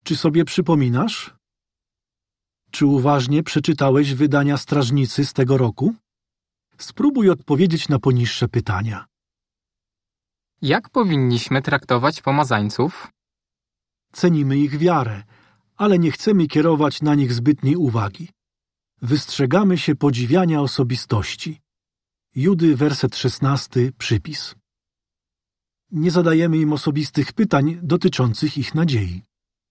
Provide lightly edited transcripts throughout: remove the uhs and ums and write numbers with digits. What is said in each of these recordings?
Czy sobie przypominasz? Czy uważnie przeczytałeś wydania Strażnicy z tego roku? Spróbuj odpowiedzieć na poniższe pytania. Jak powinniśmy traktować pomazańców? Cenimy ich wiarę, ale nie chcemy kierować na nich zbytniej uwagi. Wystrzegamy się podziwiania osobistości. Judy, werset 16, przypis. Nie zadajemy im osobistych pytań dotyczących ich nadziei.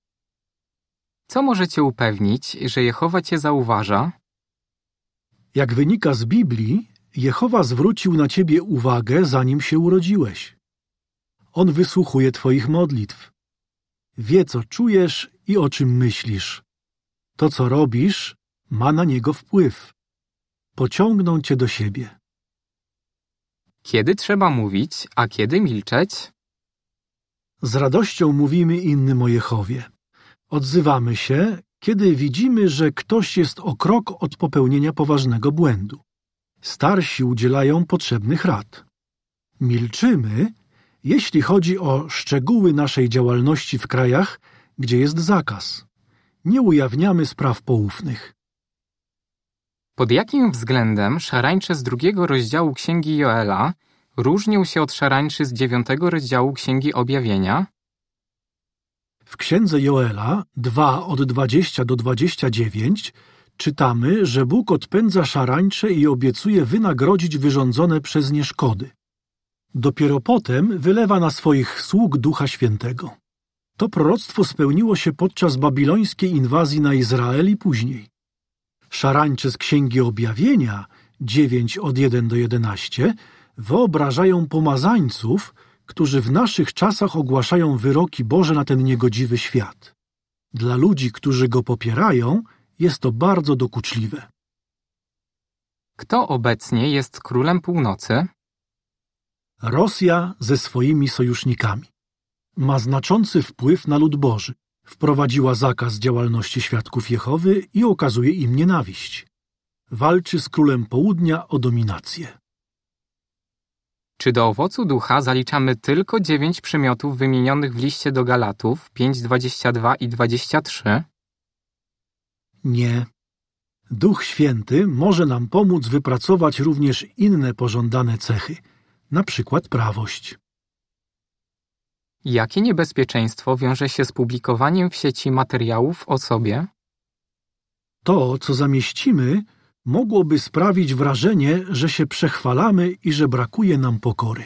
Co możecie upewnić, że Jehowa cię zauważa? Jak wynika z Biblii, Jehowa zwrócił na ciebie uwagę, zanim się urodziłeś. On wysłuchuje twoich modlitw. Wie, co czujesz i o czym myślisz. To, co robisz, ma na niego wpływ. Pociągną cię do siebie. Kiedy trzeba mówić, a kiedy milczeć? Z radością mówimy innym o Jehowie. Odzywamy się, kiedy widzimy, że ktoś jest o krok od popełnienia poważnego błędu. Starsi udzielają potrzebnych rad. Milczymy, jeśli chodzi o szczegóły naszej działalności w krajach, gdzie jest zakaz. Nie ujawniamy spraw poufnych. Pod jakim względem szarańcze z 2 rozdziału Księgi Joela różnią się od szarańczy z 9 rozdziału Księgi Objawienia? W Księdze Joela 2 od 20 do 29 czytamy, że Bóg odpędza szarańcze i obiecuje wynagrodzić wyrządzone przez nie szkody. Dopiero potem wylewa na swoich sług Ducha Świętego. To proroctwo spełniło się podczas babilońskiej inwazji na Izrael i później. Szarańcze z Księgi Objawienia 9 od 1 do 11 wyobrażają pomazańców, którzy w naszych czasach ogłaszają wyroki Boże na ten niegodziwy świat. Dla ludzi, którzy go popierają, jest to bardzo dokuczliwe. Kto obecnie jest królem północy? Rosja ze swoimi sojusznikami. Ma znaczący wpływ na lud Boży. Wprowadziła zakaz działalności świadków Jehowy i okazuje im nienawiść. Walczy z królem południa o dominację. Czy do owocu ducha zaliczamy tylko 9 przymiotów wymienionych w liście do Galatów 5, 22 i 23? Nie. Duch Święty może nam pomóc wypracować również inne pożądane cechy, na przykład prawość. Jakie niebezpieczeństwo wiąże się z publikowaniem w sieci materiałów o sobie? To, co zamieścimy, mogłoby sprawić wrażenie, że się przechwalamy i że brakuje nam pokory.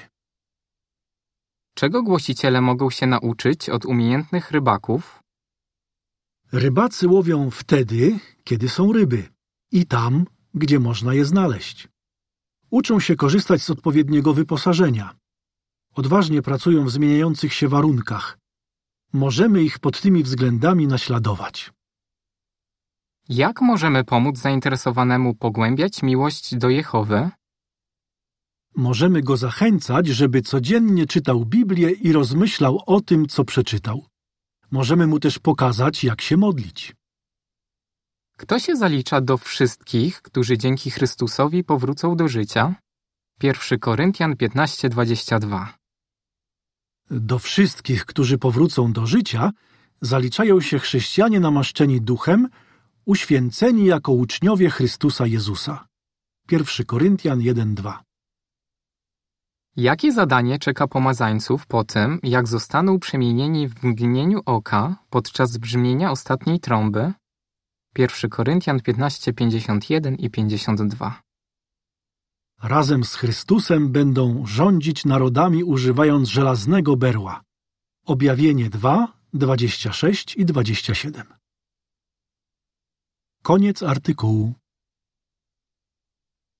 Czego głosiciele mogą się nauczyć od umiejętnych rybaków? Rybacy łowią wtedy, kiedy są ryby i tam, gdzie można je znaleźć. Uczą się korzystać z odpowiedniego wyposażenia. Odważnie pracują w zmieniających się warunkach. Możemy ich pod tymi względami naśladować. Jak możemy pomóc zainteresowanemu pogłębiać miłość do Jehowy? Możemy go zachęcać, żeby codziennie czytał Biblię i rozmyślał o tym, co przeczytał. Możemy mu też pokazać, jak się modlić. Kto się zalicza do wszystkich, którzy dzięki Chrystusowi powrócą do życia? 1 Koryntian 15:22. Do wszystkich, którzy powrócą do życia, zaliczają się chrześcijanie namaszczeni duchem, uświęceni jako uczniowie Chrystusa Jezusa. 1 Koryntian 1:2. Jakie zadanie czeka pomazańców po tym, jak zostaną przemienieni w mgnieniu oka podczas brzmienia ostatniej trąby? 1 Koryntian 15:51 i 52. Razem z Chrystusem będą rządzić narodami używając żelaznego berła. Objawienie 2, 26 i 27. Koniec artykułu.